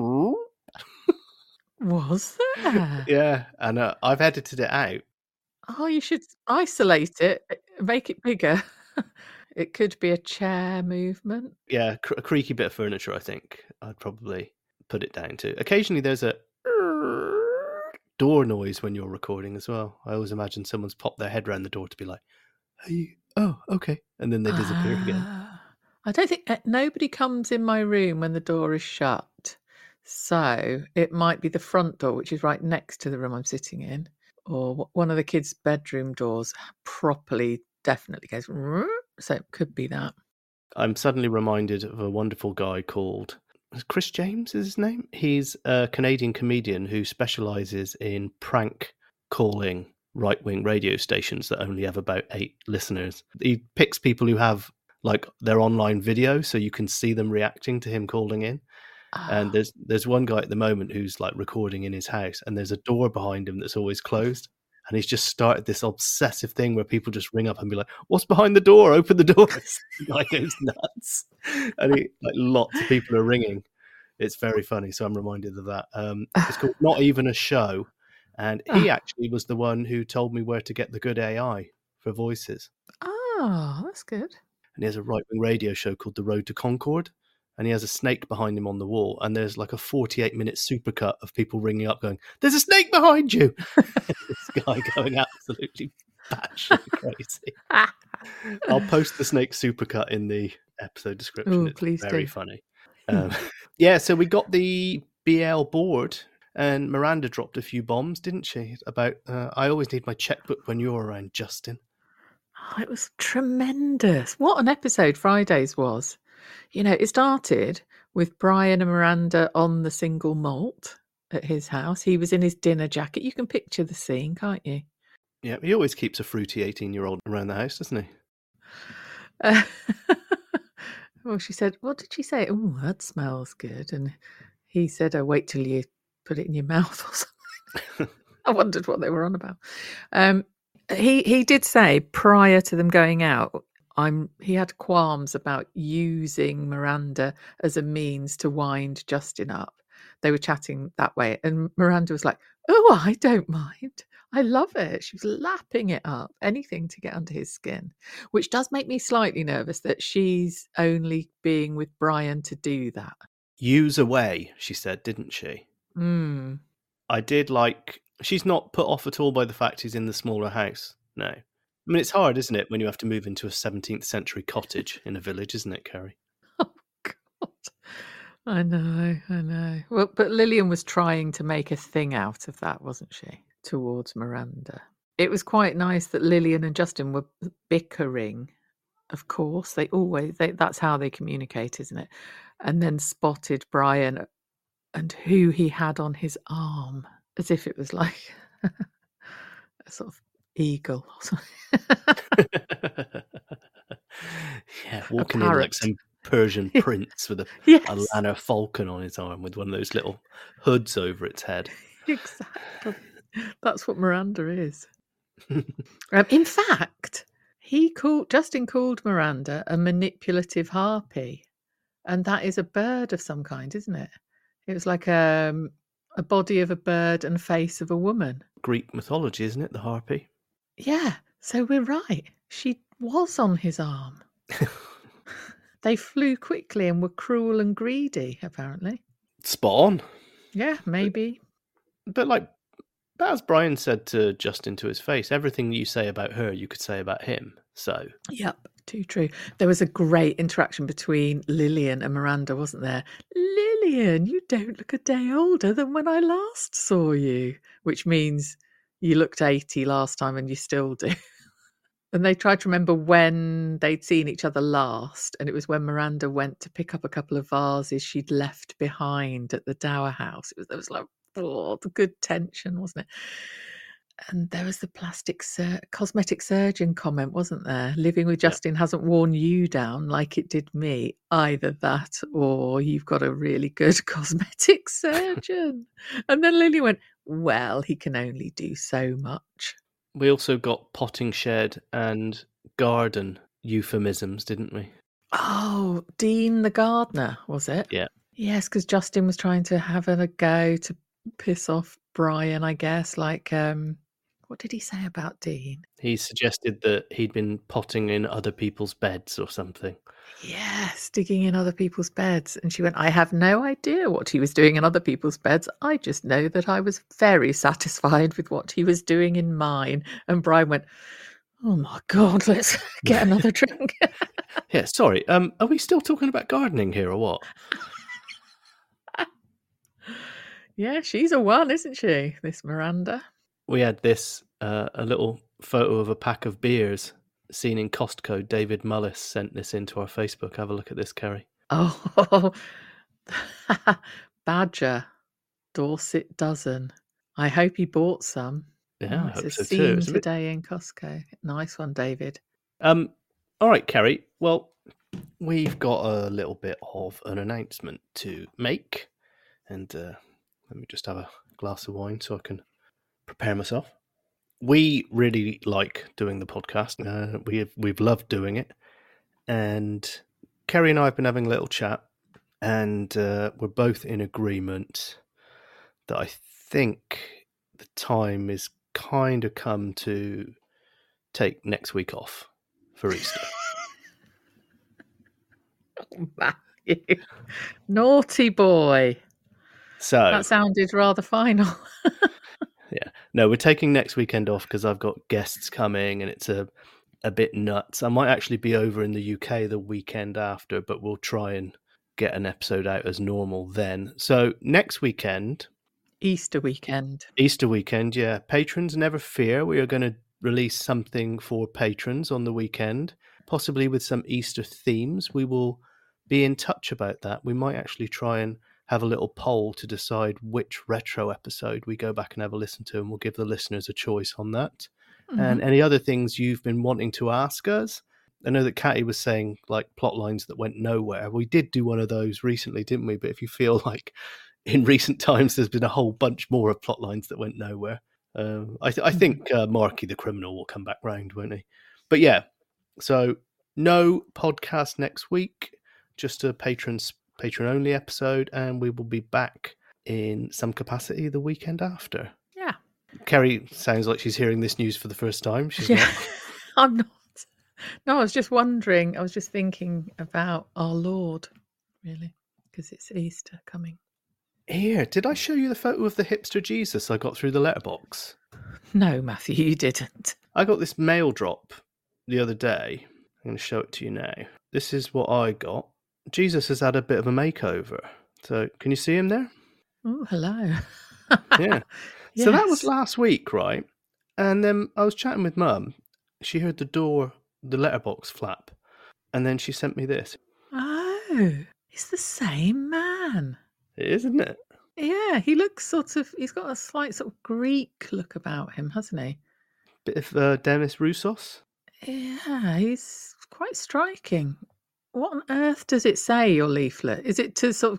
Was there? Yeah, and I've edited it out. Oh, you should isolate it, make it bigger. It could be a chair movement. Yeah, a creaky bit of furniture, I think I'd probably put it down to. Occasionally there's a door noise when you're recording as well. I always imagine someone's popped their head around the door to be like, hey, oh, okay. And then they disappear again. I don't think nobody comes in my room when the door is shut. So it might be the front door, which is right next to the room I'm sitting in, or one of the kids' bedroom doors properly definitely goes. So it could be that. I'm suddenly reminded of a wonderful guy called Chris James is his name. He's a Canadian comedian who specialises in prank calling right-wing radio stations that only have about 8 listeners. He picks people who have like their online video so you can see them reacting to him calling in. And there's one guy at the moment who's like recording in his house and there's a door behind him that's always closed. And he's just started this obsessive thing where people just ring up and be like, what's behind the door? Open the door. The guy goes nuts. And lots of people are ringing. It's very funny. So I'm reminded of that. It's called Not Even a Show. And he actually was the one who told me where to get the good AI for voices. Oh, that's good. And he has a right-wing radio show called The Road to Concord. And he has a snake behind him on the wall. And there's like a 48-minute supercut of people ringing up going, there's a snake behind you. This guy going absolutely batshit crazy. I'll post the snake supercut in the episode description. Ooh, it's please very do. funny. Yeah, so we got the BL board. And Miranda dropped a few bombs, didn't she? About, I always need my checkbook when you're around, Justin. Oh, it was tremendous. What an episode Fridays was. You know, it started with Brian and Miranda on the single malt at his house. He was in his dinner jacket. You can picture the scene, can't you? Yeah, he always keeps a fruity 18-year-old around the house, doesn't he? Well, she said, what did she say? Oh, that smells good. And he said, oh, wait till you put it in your mouth or something. I wondered what they were on about. He did say prior to them going out, he had qualms about using Miranda as a means to wind Justin up. They were chatting that way. And Miranda was like, oh, I don't mind. I love it. She was lapping it up, anything to get under his skin, which does make me slightly nervous that she's only being with Brian to do that. Use away, she said, didn't she? Mm. I did like, she's not put off at all by the fact he's in the smaller house. No. I mean, it's hard, isn't it, when you have to move into a 17th century cottage in a village, isn't it, Kerry? Oh, God. I know. Well, but Lillian was trying to make a thing out of that, wasn't she, towards Miranda? It was quite nice that Lillian and Justin were bickering, of course. That's how they communicate, isn't it? And then spotted Brian and who he had on his arm, as if it was like a sort of eagle or something. Yeah, walking in like some Persian prince with a Lanner falcon on his arm with one of those little hoods over its head. Exactly. That's what Miranda is. In fact, Justin called Miranda a manipulative harpy, and that is a bird of some kind, isn't it? It was like a body of a bird and face of a woman. Greek mythology, isn't it? The harpy. Yeah, so we're right. She was on his arm. They flew quickly and were cruel and greedy, apparently. Spot on. Yeah, maybe. But as Brian said to Justin to his face, everything you say about her, you could say about him. So. Yep, too true. There was a great interaction between Lillian and Miranda, wasn't there? Lillian, you don't look a day older than when I last saw you, which means you looked 80 last time and you still do. And they tried to remember when they'd seen each other last, and it was when Miranda went to pick up a couple of vases she'd left behind at the Dower House. There was like, the good tension, wasn't it? And there was the cosmetic surgeon comment, wasn't there? Living with Justin hasn't worn you down like it did me. Either that or you've got a really good cosmetic surgeon. And then Lily went, well, he can only do so much. We also got potting shed and garden euphemisms, didn't we? Oh, Dean the gardener, was it? Yeah. Yes, because Justin was trying to have a go to piss off Brian, I guess. Like, what did he say about Dean? He suggested that he'd been potting in other people's beds or something. Yes, digging in other people's beds. And she went, I have no idea what he was doing in other people's beds. I just know that I was very satisfied with what he was doing in mine. And Brian went, oh my God, let's get another drink. Yeah, sorry. Are we still talking about gardening here or what? Yeah, she's a one, isn't she, this Miranda? We had this, a little photo of a pack of beers seen in Costco. David Mullis sent this into our Facebook. Have a look at this, Kerry. Oh, Badger, Dorset dozen. I hope he bought some. Yeah, I it's hope a so scene too. today in Costco. Nice one, David. All right, Kerry. Well, we've got a little bit of an announcement to make. And let me just have a glass of wine so I can prepare myself. We really like doing the podcast. We've loved doing it. And Kerry and I have been having a little chat. And we're both in agreement that I think the time is kind of come to take next week off for Easter. Matthew. Naughty boy. So that sounded rather final. Yeah. No, we're taking next weekend off because I've got guests coming and it's a bit nuts. I might actually be over in the UK the weekend after, but we'll try and get an episode out as normal then. So next weekend Easter weekend. Easter weekend, yeah. Patrons, never fear. We are going to release something for patrons on the weekend, possibly with some Easter themes. We will be in touch about that. We might actually try and have a little poll to decide which retro episode we go back and have a listen to, and we'll give the listeners a choice on that. Mm-hmm. And any other things you've been wanting to ask us. I know that Catty was saying like plot lines that went nowhere. We did do one of those recently, didn't we? But if you feel like in recent times there's been a whole bunch more of plot lines that went nowhere, I think Marky the criminal will come back round, won't he? But yeah, so no podcast next week, just a patron only episode, and we will be back in some capacity the weekend after. Yeah. Kerry sounds like she's hearing this news for the first time. She's not. I'm not. No, I was just wondering. I was just thinking about our Lord, really, because it's Easter coming. Here, did I show you the photo of the hipster Jesus I got through the letterbox? No, Matthew, you didn't. I got this mail drop the other day. I'm going to show it to you now. This is what I got. Jesus has had a bit of a makeover. So, can you see him there? Oh, hello. Yeah. Yes. So that was last week, right? And then I was chatting with Mum. She heard the letterbox flap. And then she sent me this. Oh, it's the same man. It is, isn't it? Yeah, he looks he's got a slight sort of Greek look about him, hasn't he? Bit of Demis Roussos. Yeah, he's quite striking. What on earth does it say, your leaflet? Is it to sort of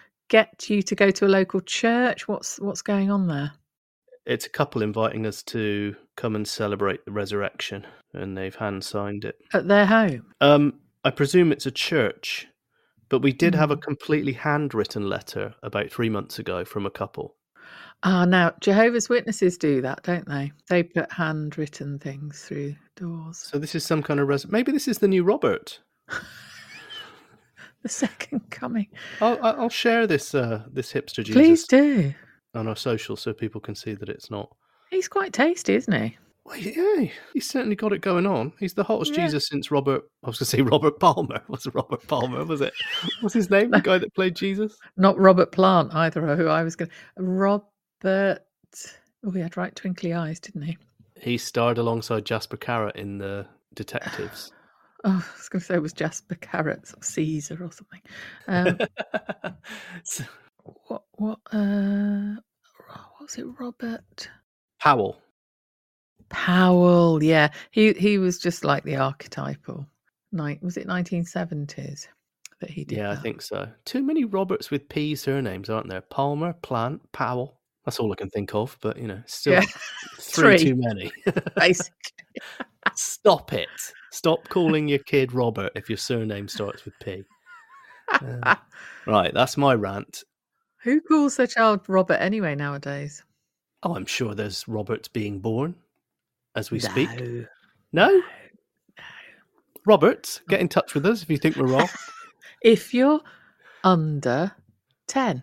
get you to go to a local church? What's going on there? It's a couple inviting us to come and celebrate the resurrection, and they've hand-signed it. At their home? I presume it's a church, but we did have a completely handwritten letter about 3 months ago from a couple. Now, Jehovah's Witnesses do that, don't they? They put handwritten things through doors. So this is some kind of... Maybe this is the new Robert. The second coming. I'll share this hipster Jesus. Please do. On our social so people can see that it's not... He's quite tasty, isn't he? Well, yeah, he's certainly got it going on. He's the hottest Jesus since Robert... I was going to say Robert Palmer. What's Robert Palmer, was it? What's his name, the guy that played Jesus? Not Robert Plant, either, who I was going to... Robert... Oh, he had right twinkly eyes, didn't he? He starred alongside Jasper Carrott in The Detectives. Oh, I was going to say it was Jasper Carrott, or Caesar or something. What was it, Robert? Powell, yeah. He was just like the archetypal. Was it 1970s that he did that? I think so. Too many Roberts with P surnames, aren't there? Palmer, Plant, Powell. That's all I can think of, but, still three too many. Basically. Stop it. Stop calling your kid Robert if your surname starts with P. Right, that's my rant. Who calls their child Robert anyway nowadays? Oh, I'm sure there's Roberts being born as we speak. No? Roberts, get in touch with us if you think we're wrong. If you're under 10.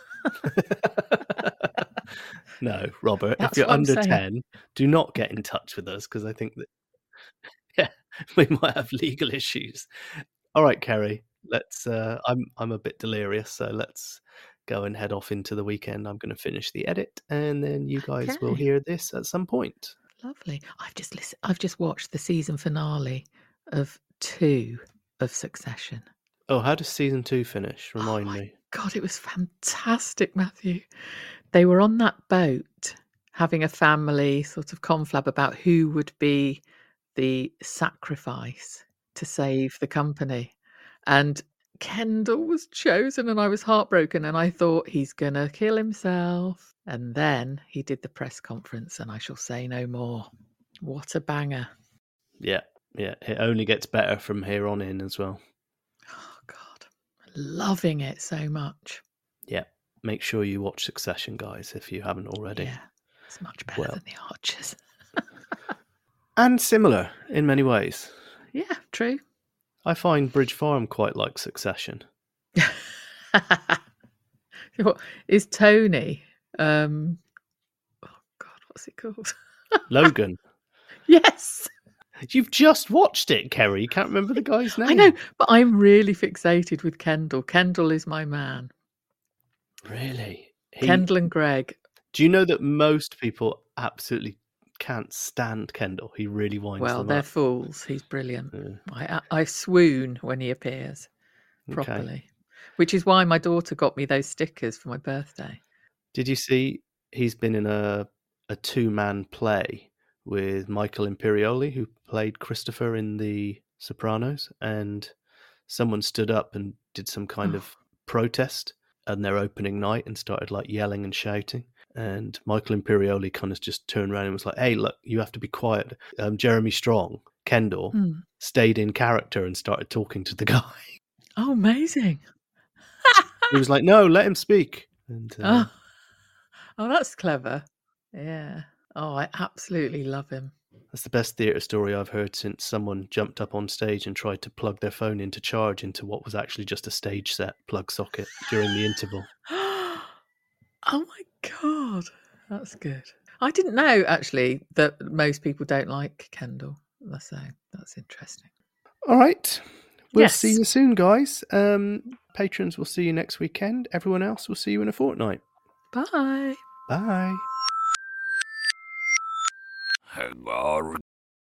No, Robert, if you're under 10, do not get in touch with us because I think that we might have legal issues. All right, Kerry, let's I'm a bit delirious, so let's go and head off into the weekend. I'm going to finish the edit and then you guys will hear this at some point. Lovely. I've just watched the season finale of 2 of Succession. Oh, how does season 2 finish? Remind me. God, it was fantastic, Matthew. They were on that boat having a family sort of conflab about who would be the sacrifice to save the company. And Kendall was chosen and I was heartbroken and I thought he's going to kill himself. And then he did the press conference and I shall say no more. What a banger. Yeah. It only gets better from here on in as well. Oh, God. Loving it so much. Yeah. Make sure you watch Succession, guys, if you haven't already. Yeah. It's much better than The Archers. And similar in many ways. Yeah, true. I find Bridge Farm quite like Succession. Is Tony... oh, God, what's it called? Logan. Yes. You've just watched it, Kerry. You can't remember the guy's name. I know, but I'm really fixated with Kendall. Kendall is my man. Really? Kendall and Greg. Do you know that most people absolutely can't stand Kendall? He really winds them up. Well, they're fools. He's brilliant. I swoon when he appears properly, which is why my daughter got me those stickers for my birthday. Did you see he's been in a two-man play with Michael Imperioli, who played Christopher in The Sopranos, and someone stood up and did some kind of protest on their opening night and started like yelling and shouting. And Michael Imperioli kind of just turned around and was like, "Hey, look, you have to be quiet." Jeremy Strong, Kendall, stayed in character and started talking to the guy. Oh, amazing. He was like, "No, let him speak." And, Oh, that's clever. Yeah. Oh, I absolutely love him. That's the best theatre story I've heard since someone jumped up on stage and tried to plug their phone into charge into what was actually just a stage set plug socket during the interval. Oh my God. That's good. I didn't know, actually, that most people don't like Kendall. So that's interesting. All right. We'll Yes. see you soon, guys. Patrons will see you next weekend. Everyone else will see you in a fortnight. Bye. Bye.